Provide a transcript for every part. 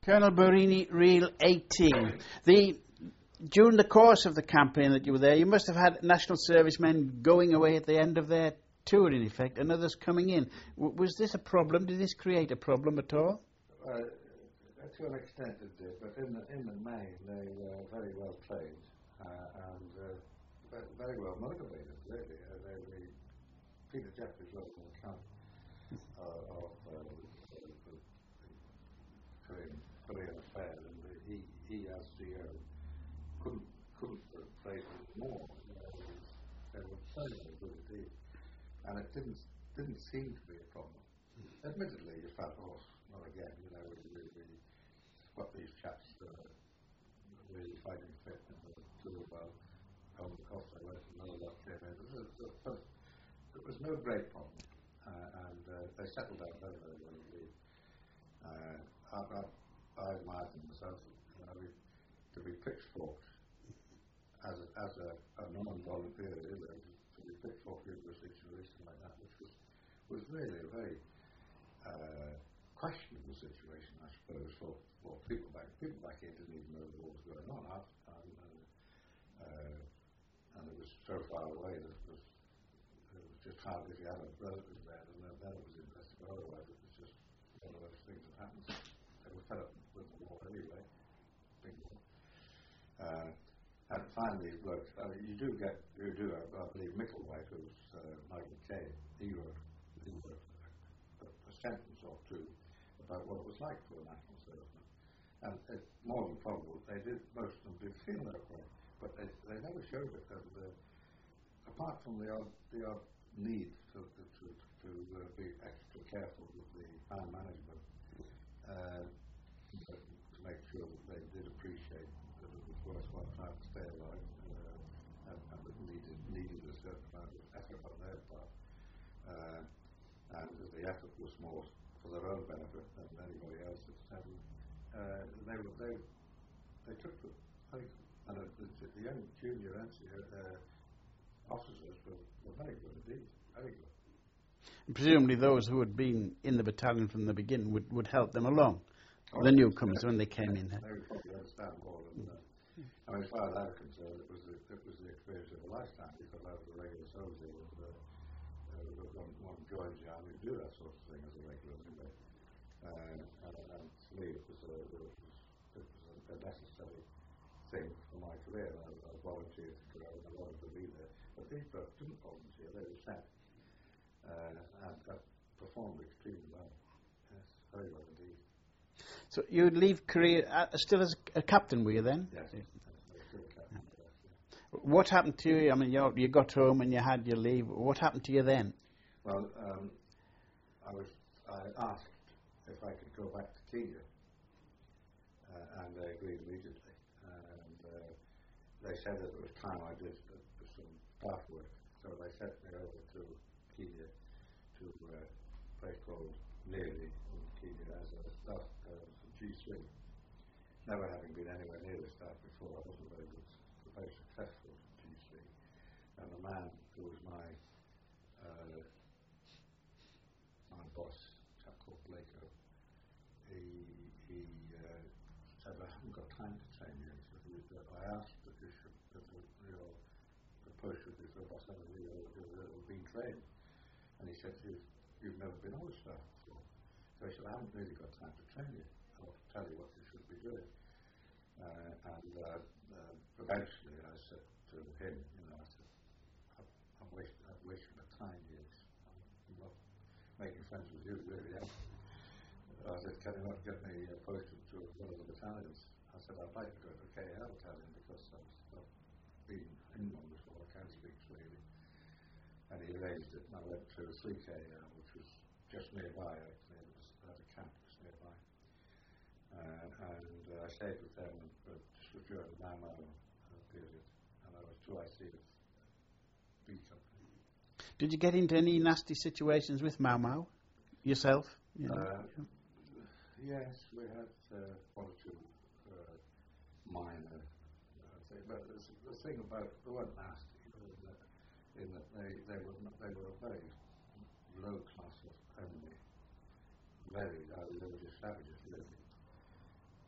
Colonel Barini, Reel 18. During the course of the campaign that you were there, you must have had national servicemen going away at the end of their tour, in effect, and others coming in. Was this a problem? Did this create a problem at all? To an extent it did, but in the main they were very well trained and very well motivated, really. Peter Jeffries wrote an account of the Korean affair, and he as CEO couldn't praise it more. They were very good indeed, and it didn't seem to be a problem. Admittedly, you felt, not again. We got these chaps really fighting fit in the tour about home the cost they went and all that came in. It was no great problem, and they settled down very, very well indeed. I admired them myself. To be pitchforked as a non-volunteer, to be pitchforked into a situation like that, which was really a very questionable situation, I suppose, for people back here didn't even know what was going on, and it was so far away that it was just hard if you had a relative there, and then it was interesting, but otherwise it was just one of those things that happens. They were fed up with the war anyway, big war. And finally, you do, I believe, Micklewhite, who's Michael Caine, he wrote a sentence or two about what it was like for a national serviceman. And it's more than probable most of them did feel that way, but they never showed it. Apart from the odd need to be extra careful with the time management, to make sure that they did appreciate that it was worthwhile trying to stay alive, and that needed a certain amount of effort on their part. And the effort was more for their own benefit than anybody else's. They took the thing, and the young junior officers were very good indeed, very good. And presumably those who had been in the battalion from the beginning would help them along, the newcomers when they came in. They would probably understand more than that. I mean, as far as I was concerned, it was the experience of a lifetime, because I was a regular soldier. One joins the army to do that sort of thing as a regular anyway. And to me, it was a necessary thing for my career. I volunteered to go and I wanted to be there. But these folks didn't volunteer, they were sent. And performed extremely well. Yes, very well indeed. So you'd leave Korea still as a captain, were you then? Yes, I was still a captain. Yes. What happened to you? I mean, you got home and you had your leave. What happened to you then? Well, I asked if I could go back to Kenya, and they agreed immediately. And they said that it was time I did some staff work, so they sent me over to Kenya, to a place called Nyeri in Kenya as a staff G3. Never having been anywhere near the staff before, I wasn't very successful G3. And the man who was my boss, a chap called Blako, he said, I haven't got time to train you. I asked that the post should be for a boss who had been trained. And he said, you've never been on the staff before. So he said, I haven't really got time to train you. I want to tell you what you should be doing. And eventually I said to him, I've wasted my time here. I'm not making friends with you, really. I said, can you not get me posted to one of the battalions? I said, I'd like to go to the KL battalion because I've been in one before, I can't speak Swahili. And he arranged it, and I went to 3KL, which was just nearby, actually. It was at a camp just nearby. And I stayed with them just during the Mau Mau period, and I was twice with B Company. Did you get into any nasty situations with Mau Mau yourself? Yes, we had one or two minor things, but the thing about they weren't nasty, in that they were a very low class of enemy, they were just savages, really.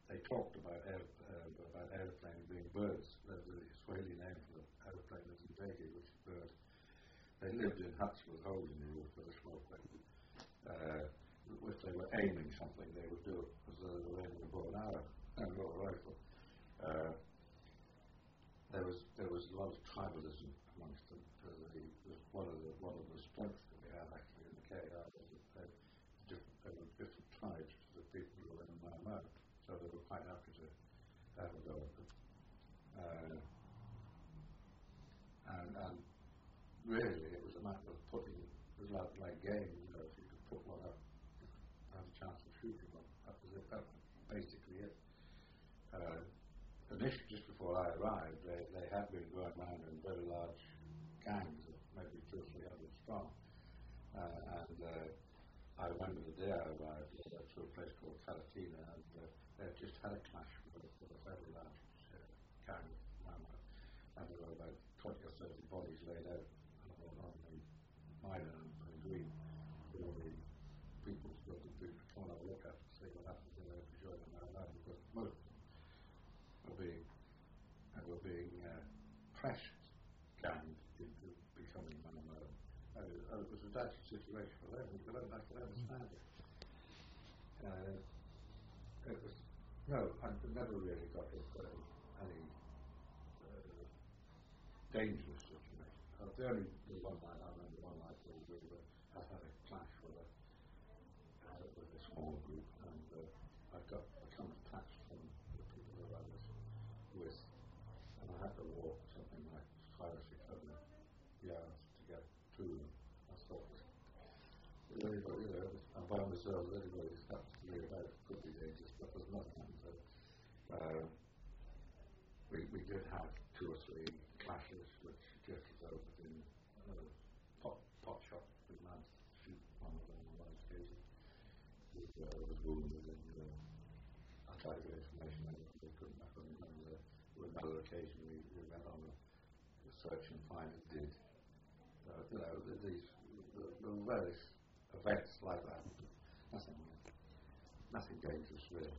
they talked about airplanes being birds. The Swahili name for the airplane is ndege, which is bird. They lived in huts with holes in the roof with a smoke ring. If they were aiming something, they would do it as though they were aiming a bow and arrow and not a rifle. There was a lot of tribalism amongst them. One of the strengths that we had actually in the KR was that there were different tribes to the people who were in Mau, so they were quite happy to have a go at them. And really, it was a matter of putting. It was like game, you know. If you could put one up, you could have a chance of shooting one. That was it. That was basically it. Initially, just before I arrived, they had been going around in very large gangs of maybe 200 or 300 strong. I remember the day I arrived, I went to a place called Calatina, and they had just had a clash with a very large gang, and there were about 20 or 30 bodies laid out on the minor and green. All the people stood and people to come and have a look at and see what happened when they joined them around, because most were being pressed, ganged into becoming Mau. It was a dodgy situation for them. I could understand it. I never really got into any dangerous situation. The one night I remember where we had a clash with a small group, and I become detached from the people who I was with. And I had to walk something like 500 or 600 yards to get to them. I thought, anybody, I'm by myself, anybody who happens to me about it could be dangerous, but there's nothing. So, we did have 2 or 3 clashes which just resulted in pot shot. We managed to shoot one of them on one occasion. He was wounded, and I tried to get information out of it, but I couldn't remember. Another occasion we went on a search and find it did. The various events like that. Nothing dangerous really.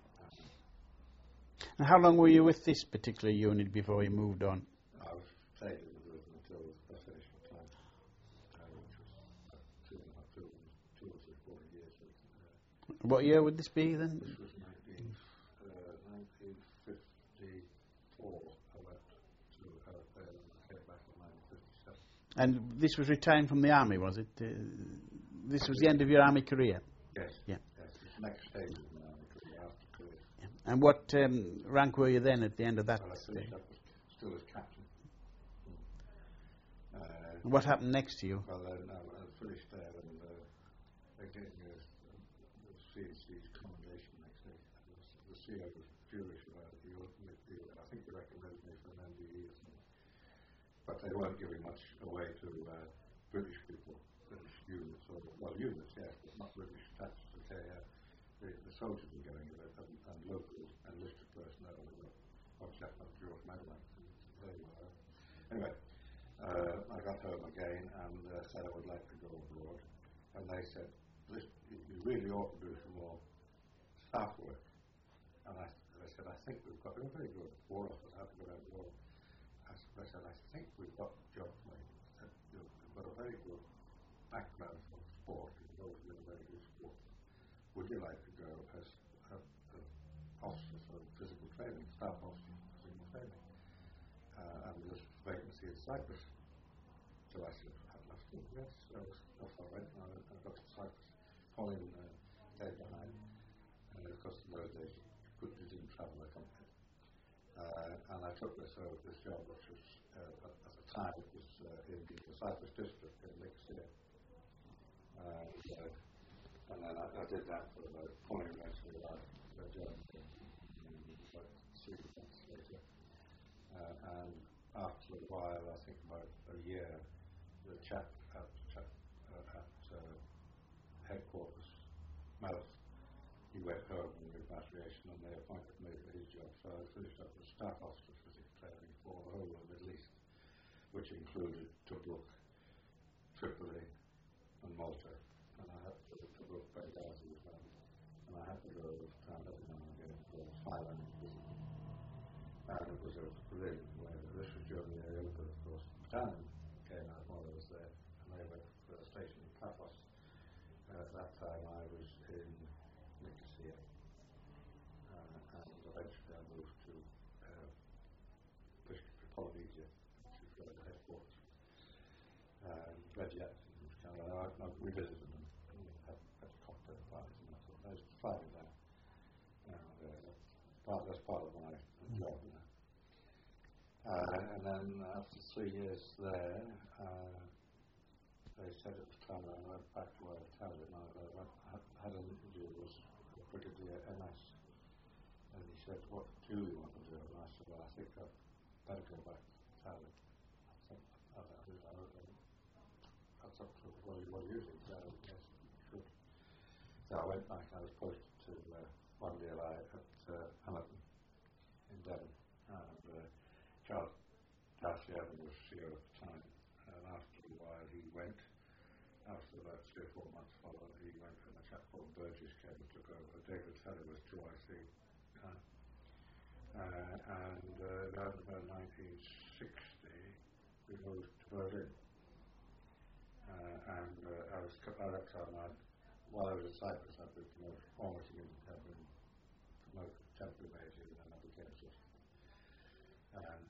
And how long were you with this particular unit before you moved on? I was stayed with them until I finished my time, which was 2 or 3 years. What year would this be then? This was 1954. I went to there and I came back in 1957. And this was retiring from the army, was it? This was the end of your army career? Yes. Yeah. Yes, it's the next stage of my army career, after career. Yeah. And what rank were you then at the end of that? Well, I finished up still as captain. What happened next to you? Well, I finished there, and they gave me the CAC's commendation next day. The CEO was furious about it. I think they recommended me for an MBE or something. But they weren't giving much away to British people, British units, units, yes, but not British attached to the soldiers were getting it, and local enlisted personnel were obviously not George Medline. Anyway, I got home again and said I would like to go abroad, and they said, you really ought to do some more staff work. And I said, I think we're very good war officers, how to go out war. I said, I think we've got the job for you. You've got a very good background from sport, you've always been a very good sport. Would you like to go as an officer for physical training, staff officer for physical training? And there's a vacancy in Cyprus. So I said, I'd love to, yes. So off I went, and I got to Cyprus, Colin stayed behind. Of course, in those days, you didn't travel a company. And I took this job, which was, at the time, it was in the Cyprus district in Nicosia. And then I did that for about 20 minutes of my life. I joined about 3 months later. And after a while, I think about a year, the chap at headquarters, Mouth, he went home in repatriation, and they appointed me for his job. So I finished up as staff officer for physical training for the whole of the Middle East, which included Tobruk, Tripoli, and Malta. And I had to go to Tobruk, Benghazi as well. And I had to go every now and again for 5 3 years there. They said at the time I went back to where Italian, I had an interview with Brigadier MS, and he said, "What do you want to do?" And I said, "Well, I think I'd better go back to Italian." That's up to what do you think? Yes, you should. So I went back. I was posted to one DLI at Hamilton in Devon, and Charles Darcy Evans was CEO at the time, and after a while he went. After about 3 or 4 months following, he went, and a chap called Burgess came and took over. David Feller was 2IC. And around about 1960, we moved to Berlin. And I was, at that time, while I was at Cyprus, I'd been promoted, almost immediately, I'd been promoted to temporary major, and then I became assistant. And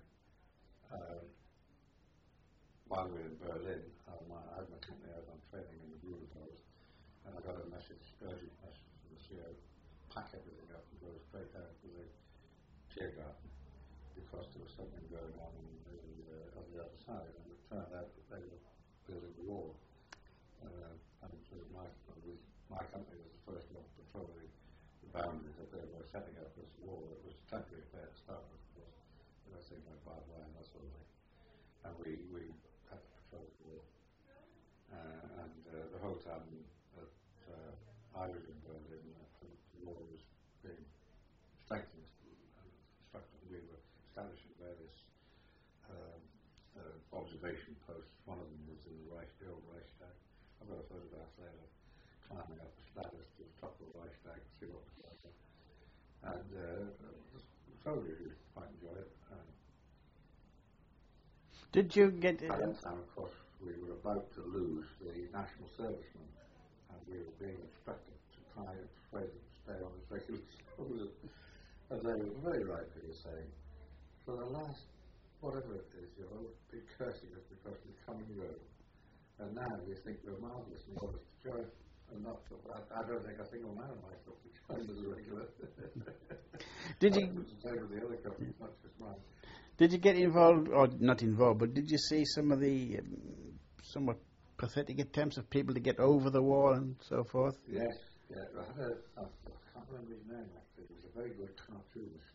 while we were in Berlin, I had my company out on training in the Bruderveld, and I got a message, urgent message from the CEO, pack everything up and go straight down to the Tiergarten, because there was something going on on the other side, and it turned out that they were building a wall. And so my company was the first one to patrol the boundaries that they were setting up this wall. It was a temporary affair to start with, of course. There was things like barbed wire and that sort of thing. And we had to patrol the wall. And the whole time that I was in Berlin, the wall was being strengthened and constructed. We were establishing various observation posts. One of them was in the old Reichstag. I've got a photograph there of climbing up the ladders to the top of the Reichstag to see what was like there. And the soldiers used to quite enjoy it. Did you get... At that time, of course, we were about to lose the national servicemen, and we were being instructed to try and persuade them to stay on as regular soldiers. And they were very rightly saying, for the last, whatever it is, you'll be cursing us because we're coming home. And now you think we're marvellous and you want us to join. And not, I don't think a single man of myself to join as a regular. Did you... the other companies, not just mine. Did you get involved, or not involved, but did you see some of the somewhat pathetic attempts of people to get over the wall and so forth? Yes, yeah. I can't remember his name actually. He was a very good cartoonist.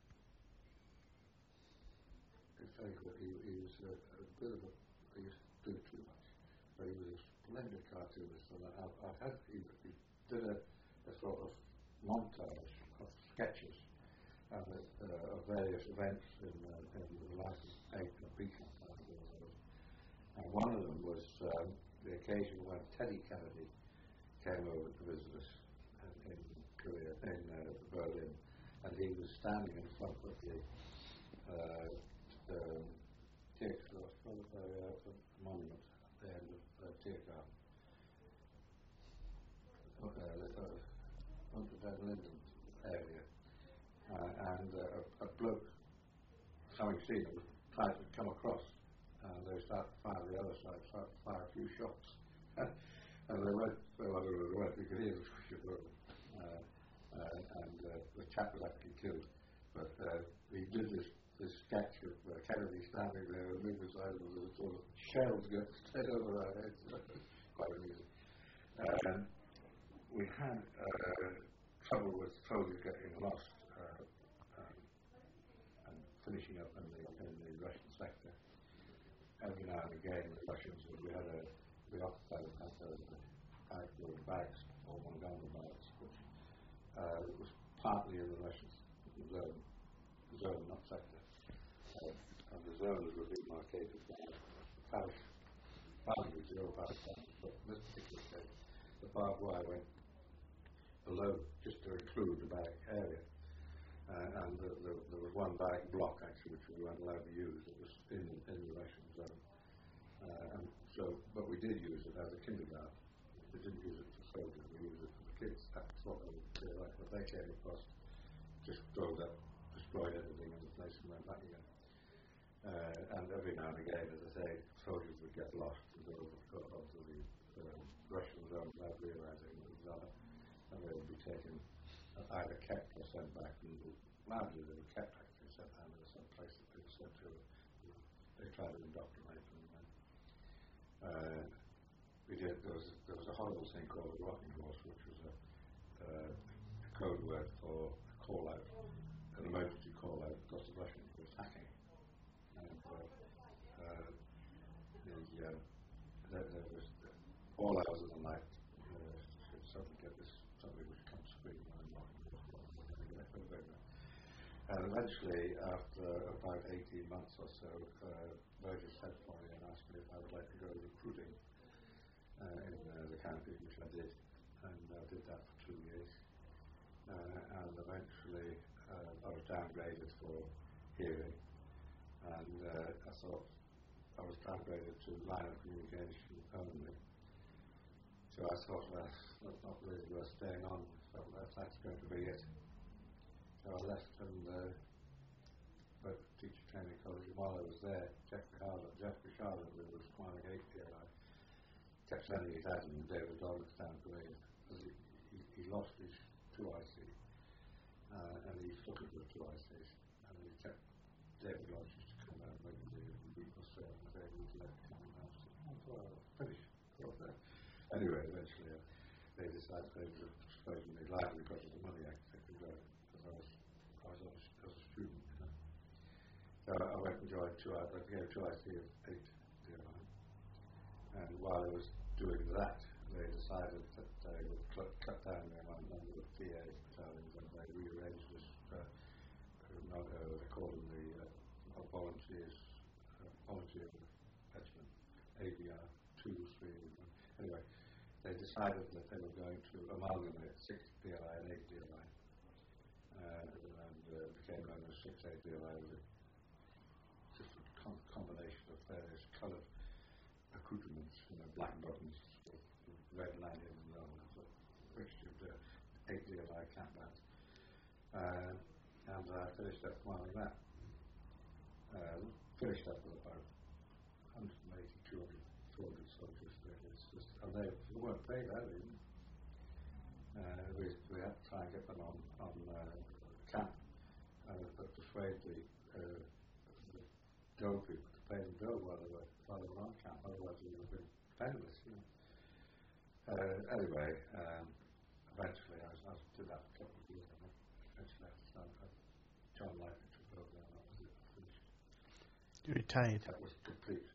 Very good. He was a bit of a... He used to do too much. But he was a splendid cartoonist. And he did a sort of montage of sketches of various events in the last 8 of Beacon. And one of them was the occasion when Teddy Kennedy came over to visit us in Berlin. And he was standing in front of the monument at the end of Tiergarten, under Den Linden area, and a bloke having seen it was trying to come across, and they started to fire the other side, started to fire a few shots, and they went, we could hear the swish of them, and the chap was actually killed, but he did this sketch of Kennedy standing there and moving beside him with a sort of shells going straight over our heads. Quite amusing. We had trouble with soldiers getting lost and finishing up in the Russian sector. Every now and again, the Russians, we occupied the barracks, or Montgomery barracks, which was partly in the Russian zone, not sector. And the zone was demarcated by parish boundaries, the old parish boundaries. But in this particular case, the barbed wire went below just to include the barrack area. And there was one barrack block actually which we weren't allowed to use. It was in the Russian zone. But we did use it as a kindergarten. We didn't use it for soldiers, we used it for the kids. That's what they like. But they came across, just drove up, destroyed everything in the place and went back again. And every now and again, as I say, soldiers would get lost and go onto the Russian zone without realizing it was other, and they would be taken, either kept or sent back. And largely they were kept, actually sent down to some place that they were sent to they tried to indoctrinate them. There was a horrible thing called a rocking horse, which was a code word for a call out, an emergency call out, because the Russians were attacking. And there was all hours of the night. Suddenly get this somebody would come screaming and rocking horse. And eventually, after about 18 months or so, Burgess sent for me and asked me if I would like to go recruiting in the county, which I did, and I did that for 2 years. And eventually, I was downgraded for hearing, and I thought I was downgraded to line of communication only. So I thought, well, that's not really worth staying on. So that's going to be it. So I left and went to teacher training college. And while I was there, Jeff Bishara, who was commanding 8 PLI, kept sending his ad in David Douglas down grade because he lost his 2IC and he took it with 2ICs, and he kept David Lodge to come down regularly and week or so, and they would let him come down. So I thought I'll finish. Anyway, eventually they decided they would persuade me largely because of the money I could go, because I was a student. So I went and joined I became 2IC of 8 DLI. And while I was doing that, they decided that they would cut down the number of PA battalions, and they rearranged this, they call them the volunteer regiment, ABR 2, 3, anyway, they decided that they were going to amalgamate 6 PLI and 8 DLI, and became known as 6 8 DLI, with just a combination of various coloured accoutrements, black buttons with red lining and a mixture of 8 DLI cap bands. And I finished up commanding that. Finished up with about 180, 200 soldiers. And they weren't paid either. We had to try and get them on camp, but persuade the Dole people to pay them Dole while they were on camp, otherwise we would have been penniless. Anyway, eventually I did that for a couple of years. Eventually John Lightly took over, and that was it. Finished. You retired. That was complete